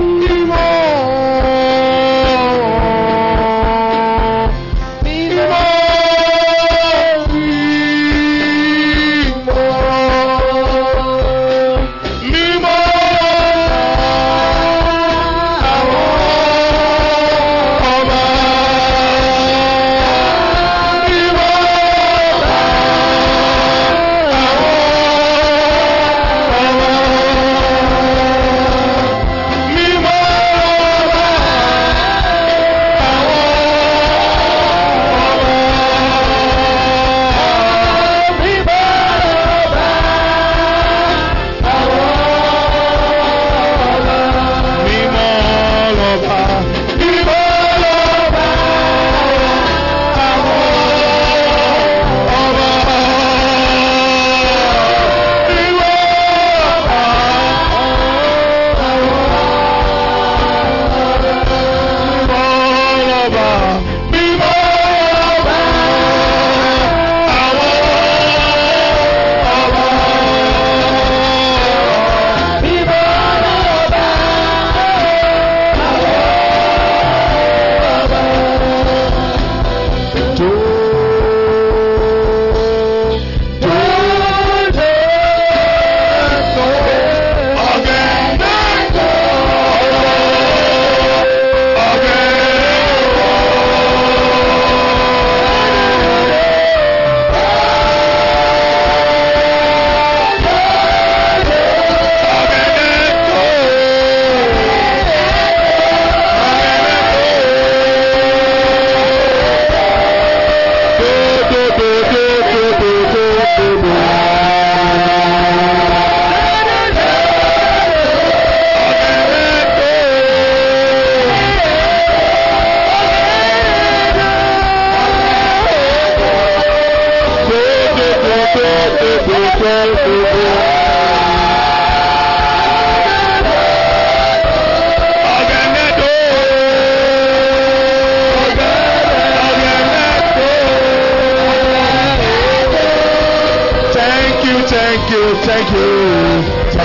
Thank you, thank you,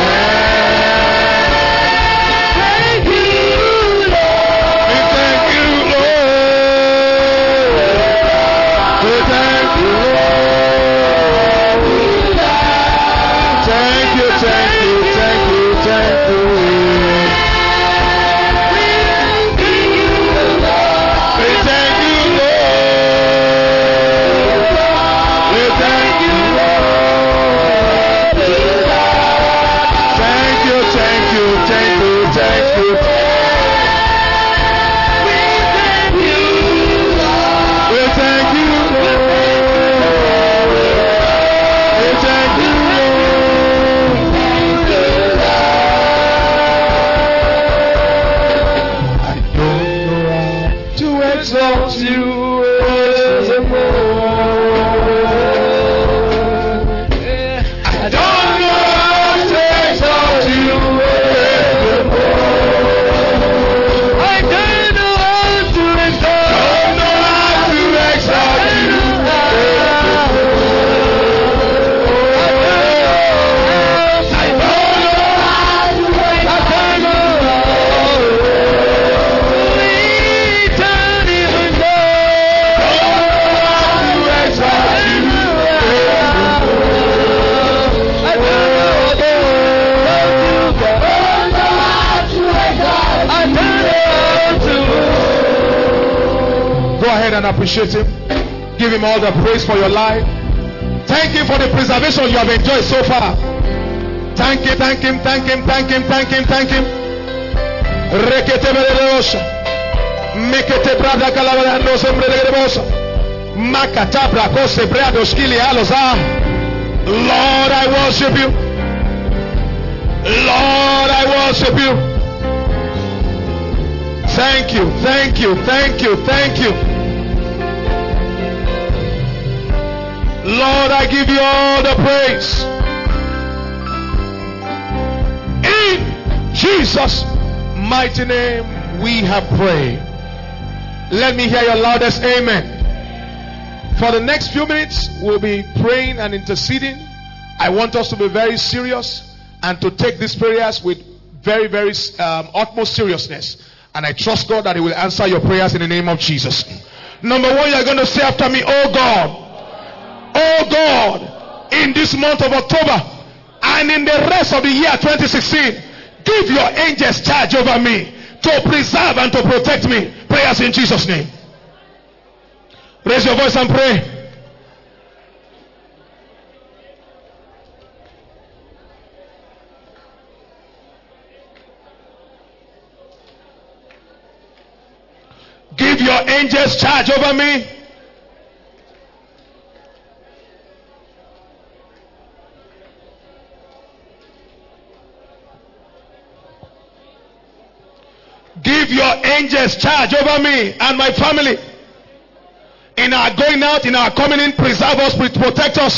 thank you, Lord. We thank you, Lord. We thank you, Lord. Thank you, thank you, thank you, thank you. We thank you, Lord. We thank you, Lord. We thank you, Lord. and appreciate him. Give him all the praise for your life. Thank him for the preservation you have enjoyed so far. Thank him, thank him, thank him, thank him, thank him, thank him. Rekete bereosha. Mekete brada kalabarando sombre de grebosa. Makatabra kose brado skili aloza. Lord, I worship you. Lord, I worship you. Thank you, thank you, thank you, thank you. Lord, I give you all the praise. In Jesus' mighty name we have prayed. Let me hear your loudest amen. For the next few minutes, we'll be praying and interceding. I want us to be very serious and to take these prayers with very, very um, utmost seriousness. And I trust God that He will answer your prayers in the name of Jesus. Number one, you're going to say after me, oh God. Oh God, in this month of October and in the rest of the year twenty sixteen, give your angels charge over me to preserve and to protect me. Prayers in Jesus' name. Raise your voice and pray. Give your angels charge over me. Give your angels charge over me and my family. In our going out, in our coming in, preserve us, protect us.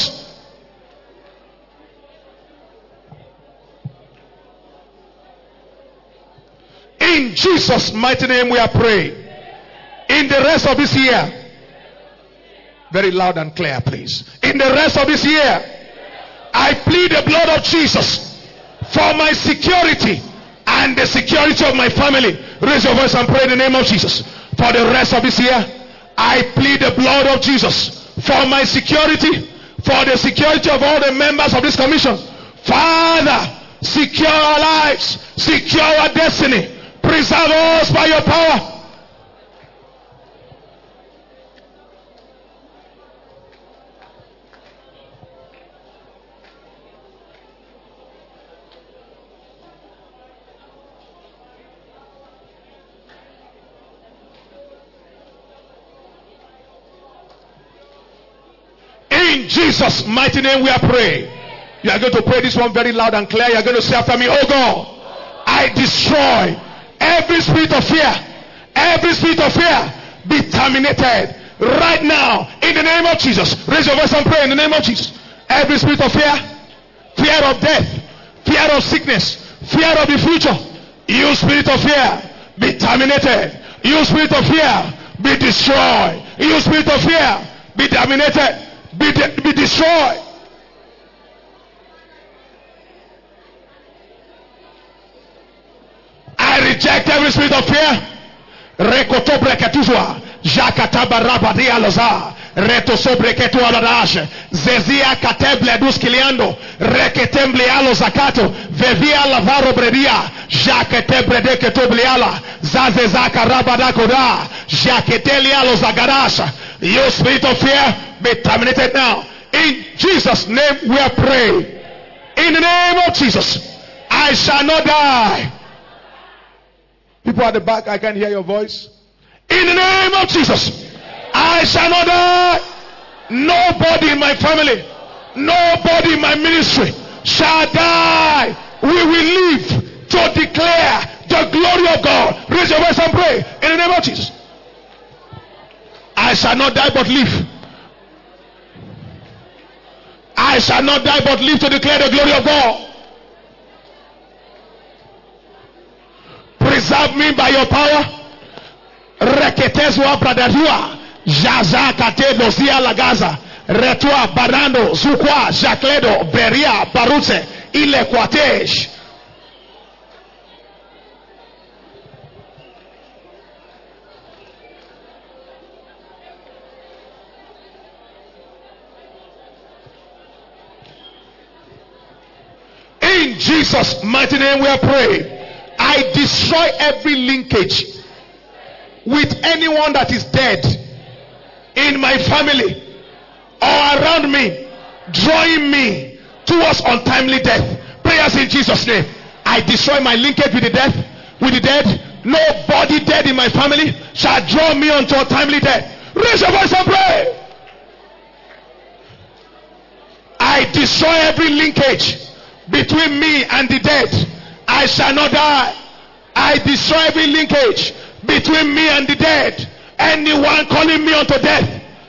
In Jesus' mighty name we are praying. In the rest of this year, very loud and clear please. In the rest of this year, I plead the blood of Jesus for my security and the security of my family. Raise your voice and pray in the name of Jesus. For the rest of this year, I plead the blood of Jesus for my security, for the security of all the members of this commission. Father, secure our lives, secure our destiny, preserve us by your power. In Jesus' mighty name we are praying. You are going to pray this one very loud and clear. You are going to say after me, oh God, I destroy every spirit of fear. Every spirit of fear be terminated right now in the name of Jesus. Raise your voice and pray in the name of Jesus. Every spirit of fear, fear of death, fear of sickness, fear of the future, you spirit of fear be terminated. You spirit of fear be destroyed. You spirit of fear be terminated. Be, de- be destroyed. I reject every spirit of fear. Rekoto breketuzwa. Jakataba rabadia loza. Reto sobreketu aladash. Zezia kateble duskiliando. Reketemble alo zakato. Vevia lavaro bredia. Jakete bredeke tobliala. Zazezaka rabadakoda. Jaketeli alo zagarasha. You spirit of fear be terminated now. In Jesus' name we are praying. In the name of Jesus, I shall not die. People at the back, I can hear your voice. In the name of Jesus, I shall not die. Nobody in my family, nobody in my ministry shall die. We will live to declare the glory of God. Raise your voice and pray. In the name of Jesus, I shall not die but live. I shall not die but live to declare the glory of God. Preserve me by your power. Reketezwa bradadua. Jaza kate dosia lagaza. Retua barando zukwa jakledo beria barutse ile kwatesh. In Jesus' mighty name we are praying. I destroy every linkage with anyone that is dead in my family or around me, drawing me towards untimely death. Prayers in Jesus' name. I destroy my linkage with the death, with the dead. Nobody dead in my family shall draw me unto untimely death. Raise your voice and pray. I destroy every linkage between me and the dead. I shall not die. I destroy every linkage between me and the dead. Anyone calling me unto death.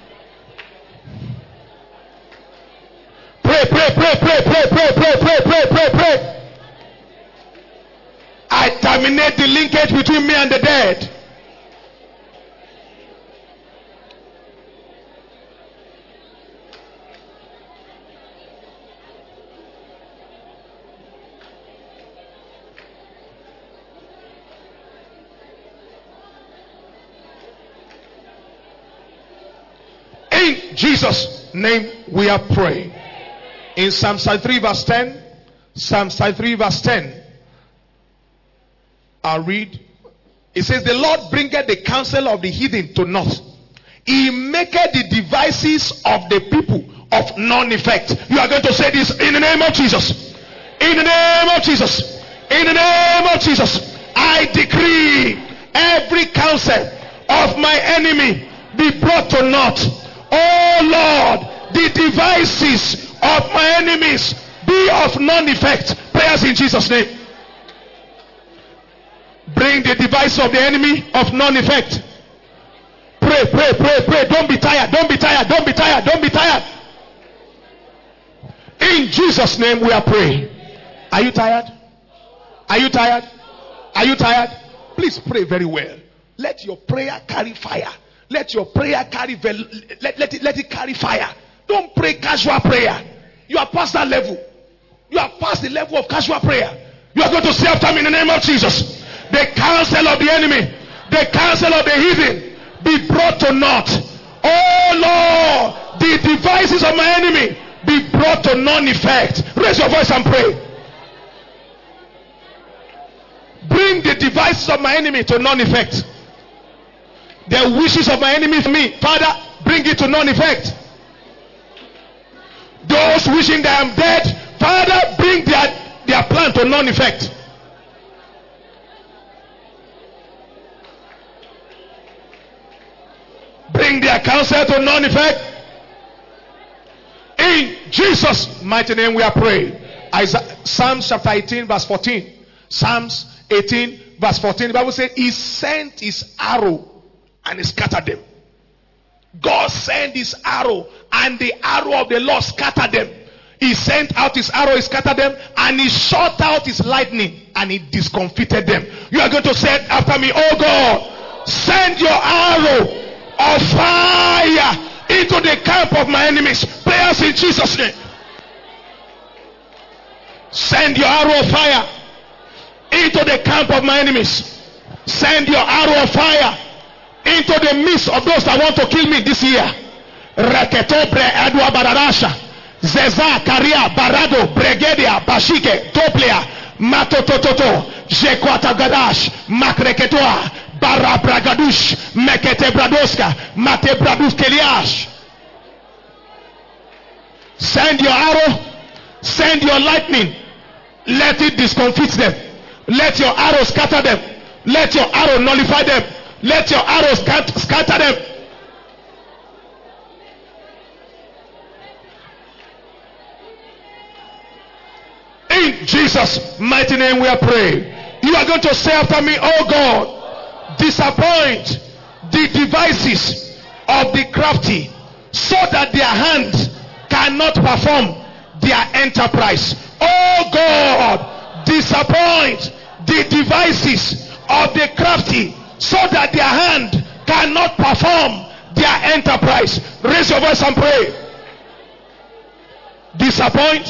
Pray, pray, pray, pray, pray, pray, pray, pray, pray, pray, pray. I terminate the linkage between me and the dead. In Jesus' name we are praying. In Psalm thirty-three verse ten, Psalm thirty-three verse ten, I'll read. It says, the Lord bringeth the counsel of the heathen to naught. He maketh the devices of the people of none effect. You are going to say this in the name of Jesus. In the name of Jesus. In the name of Jesus. I decree every counsel of my enemy be brought to naught. Oh Lord, the devices of my enemies be of none effect. Prayers in Jesus' name. Bring the device of the enemy of none effect. Pray, pray, pray, pray. Don't be tired. Don't be tired. Don't be tired. Don't be tired. In Jesus' name we are praying. Are you tired? Are you tired? Are you tired? Please pray very well. Let your prayer carry fire. Let your prayer carry vel- let, let, it, let it carry fire. Don't pray casual prayer. You are past that level. You are past the level of casual prayer. You are going to say after me in the name of Jesus. The counsel of the enemy, the counsel of the heathen be brought to naught. Oh Lord, the devices of my enemy be brought to none effect. Raise your voice and pray. Bring the devices of my enemy to none effect. The wishes of my enemy for me, Father, bring it to none effect. Those wishing that I'm dead, Father, bring their, their plan to none effect. Bring their counsel to none effect. In Jesus' mighty name we are praying. Isaiah, Psalms chapter eighteen verse fourteen. Psalms eighteen verse fourteen. The Bible says he sent his arrow and he scattered them. God sent his arrow and the arrow of the Lord scattered them. He sent out his arrow, he scattered them, and he shot out his lightning and he discomfited them. You are going to say after me, oh God, send your arrow of fire into the camp of my enemies. Prayers in Jesus' name. Send your arrow of fire into the camp of my enemies. Send your arrow of fire into the midst of those that want to kill me this year. Reketobre Edwa Bararasha Zeza Karia Barado Bregedia Bashike Toplea Matotototo Jekwata Gadash Makreketoa Barra Bragadush Mekete Bradoska Mate Bradus Keliash. Send your arrow, send your lightning, let it discomfit them. Let your arrow scatter them. Let your arrow nullify them. Let your arrow scat- scatter them. In Jesus' mighty name we are praying. You are going to say after me, oh God, disappoint the devices of the crafty so that their hands cannot perform their enterprise. Oh God, disappoint the devices of the crafty so that their hand cannot perform their enterprise. Raise your voice and pray. Disappoint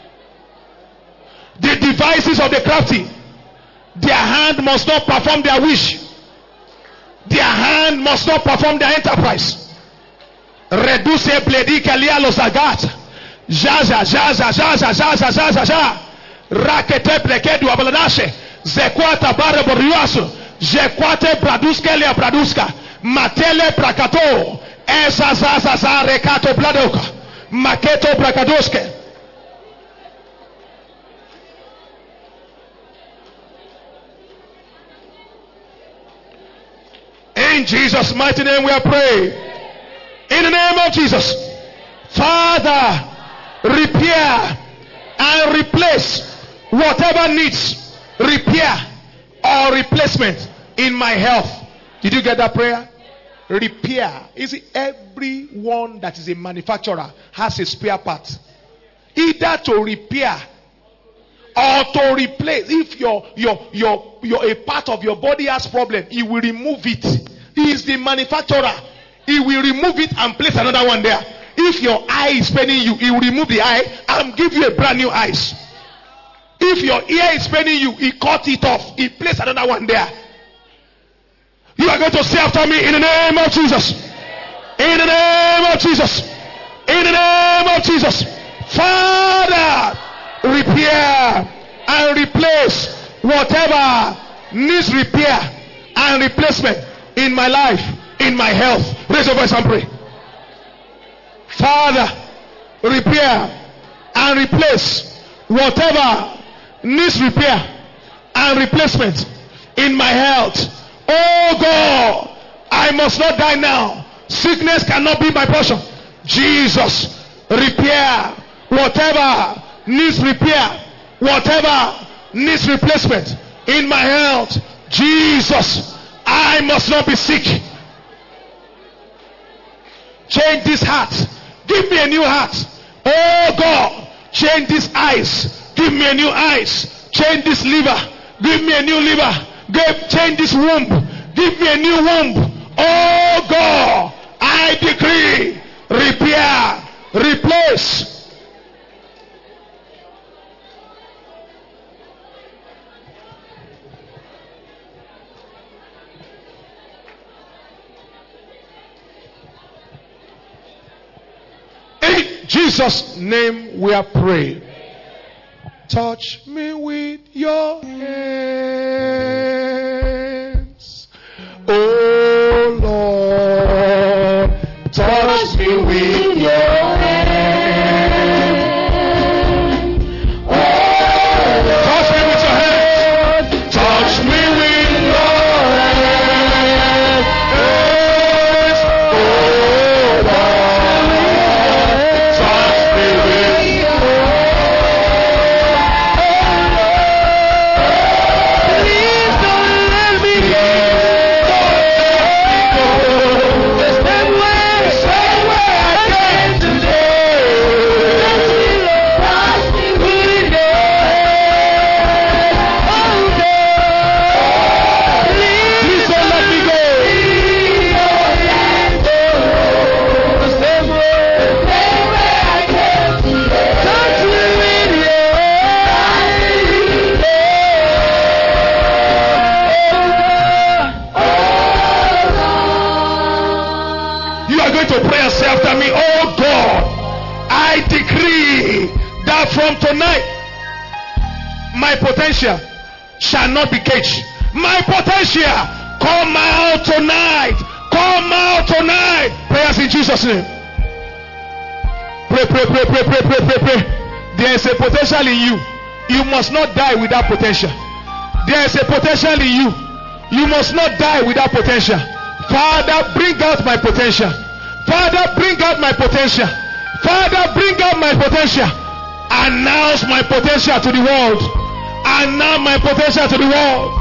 the devices of the crafty. Their hand must not perform their wish. Their hand must not perform their enterprise. Reduce bledi kalia los agat. Jaja jaja jaja jaja jaja jaja. Rakete plekedu abaladashe. Zekwata bare boriasu. Jekwate braduske le braduska. Matele brakato. Esa zaza za rekato bladoka. Maketo brakadoske. In Jesus' mighty name we are praying. In the name of Jesus. Father, repair and replace whatever needs repair or replacement in my health. Did you get that prayer? Repair. You see, everyone that is a manufacturer has a spare part. Either to repair or to replace. If your your your your a part of your body has problem, he will remove it. He is the manufacturer. He will remove it and place another one there. If your eye is paining you, he will remove the eye and give you a brand new eyes. If your ear is paining you, he cut it off. He place another one there. You are going to say after me in the name of Jesus. In the name of Jesus. In the name of Jesus. Father, repair and replace whatever needs repair and replacement in my life, in my health. Raise your voice and pray. Father, repair and replace whatever needs repair and replacement in my health. Oh God, I must not die now. Sickness cannot be my portion. Jesus, repair whatever needs repair, whatever needs replacement in my health. Jesus, I must not be sick. Change this heart. Give me a new heart. Oh God, change these eyes. Give me a new eyes. Change this liver. Give me a new liver. Give, change this womb. Give me a new womb. Oh God, I decree, repair, replace. In Jesus' name we are praying. Touch me with your hands, oh Lord. Touch me with your hands, oh Lord. Touch me with your hands. Touch me with your hands, oh Lord. Touch me with your after me. Oh God, I decree that from tonight my potential shall not be caged. My potential, come out tonight. Come out tonight. Prayers in Jesus' name. Pray, pray, pray, pray, pray, pray, pray, pray. There is a potential in you. You must not die without potential. There is a potential in you. You must not die without potential. Father, bring out my potential. Father, bring out my potential. Father, bring out my potential. Announce my potential to the world. Announce my potential to the world.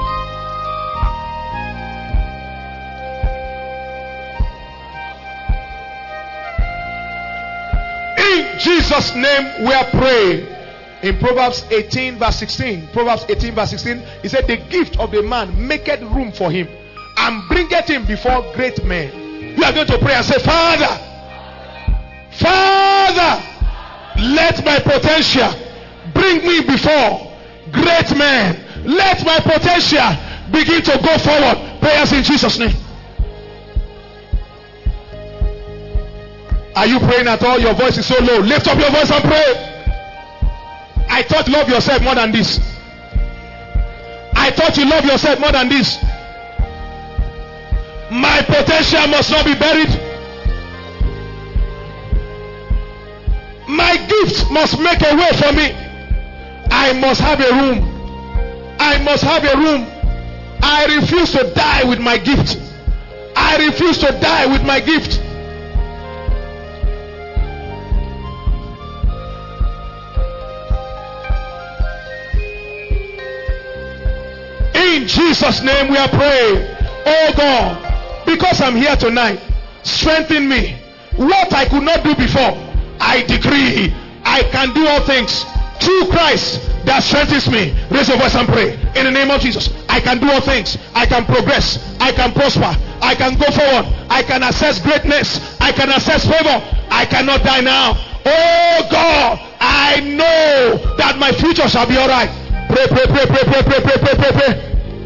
In Jesus' name we are praying. In Proverbs eighteen verse sixteen. Proverbs eighteen verse sixteen. He said, the gift of a man maketh room for him, and bringeth him before great men. You are going to pray and say, Father, Father, let my potential bring me before great men. Let my potential begin to go forward. Prayers in Jesus' name. Are you praying at all? Your voice is so low. Lift up your voice and pray. I thought you love yourself more than this. I thought you love yourself more than this. My potential must not be buried. gift must make a way for me. I must have a room. I must have a room. I refuse to die with my gift. I refuse to die with my gift. In Jesus' name we are praying. Oh God, because I'm here tonight, strengthen me. What I could not do before, I decree I can do all things through Christ that strengthens me. Raise your voice and pray. In the name of Jesus, I can do all things. I can progress. I can prosper. I can go forward. I can access greatness. I can access favor. I cannot die now. Oh God, I know that my future shall be all right. Pray, pray, pray, pray, pray, pray, pray, pray, pray, pray.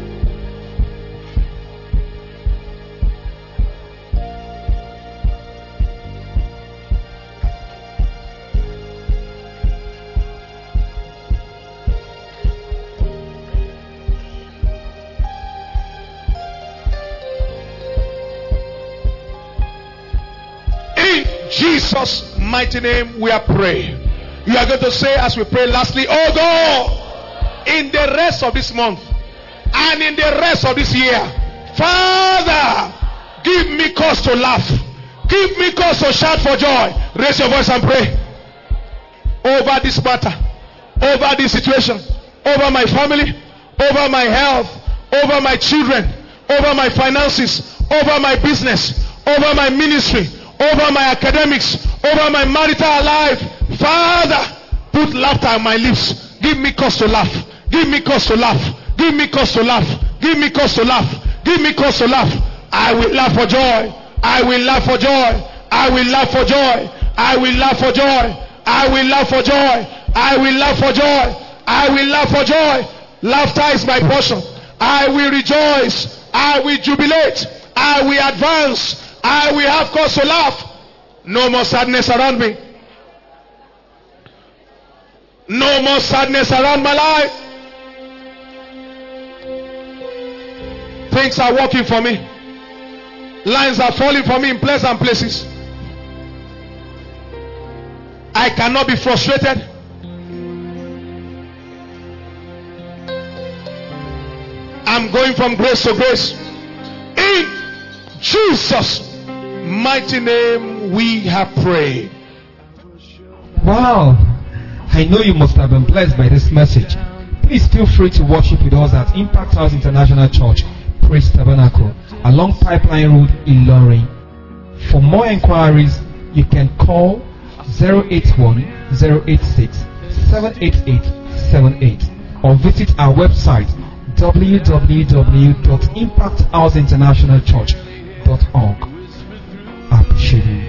Jesus' mighty name we are praying. You are going to say as we pray lastly, oh God, in the rest of this month and in the rest of this year, Father, give me cause to laugh. Give me cause to shout for joy. Raise your voice and pray. Over this matter, over this situation, over my family, over my health, over my children, over my finances, over my business, over my ministry, over my academics, over my marital life. Father, put laughter on my lips. Give me cause to laugh. Give me cause to laugh. Give me cause to laugh. Give me cause to laugh. Give me cause to laugh. I will laugh for joy. I will laugh for joy. I will laugh for joy. I will laugh for joy. I will laugh for joy. I will laugh for joy. I will laugh for joy. Laughter is my portion. I will rejoice. I will jubilate. I will advance. I will have cause to laugh. No more sadness around me. No more sadness around my life. Things are working for me. Lines are falling for me in pleasant places. I cannot be frustrated. I'm going from grace to grace. In Jesus' mighty name we have prayed. Wow. I know you must have been blessed by this message. Please feel free to worship with us at Impact House International Church, Praise Tabernacle, along Pipeline Road, Ilorin. For more inquiries, you can call zero eight one, zero eight six, seven eight eight seven eight or visit our website w w w dot impact house international church dot org. I appreciate you.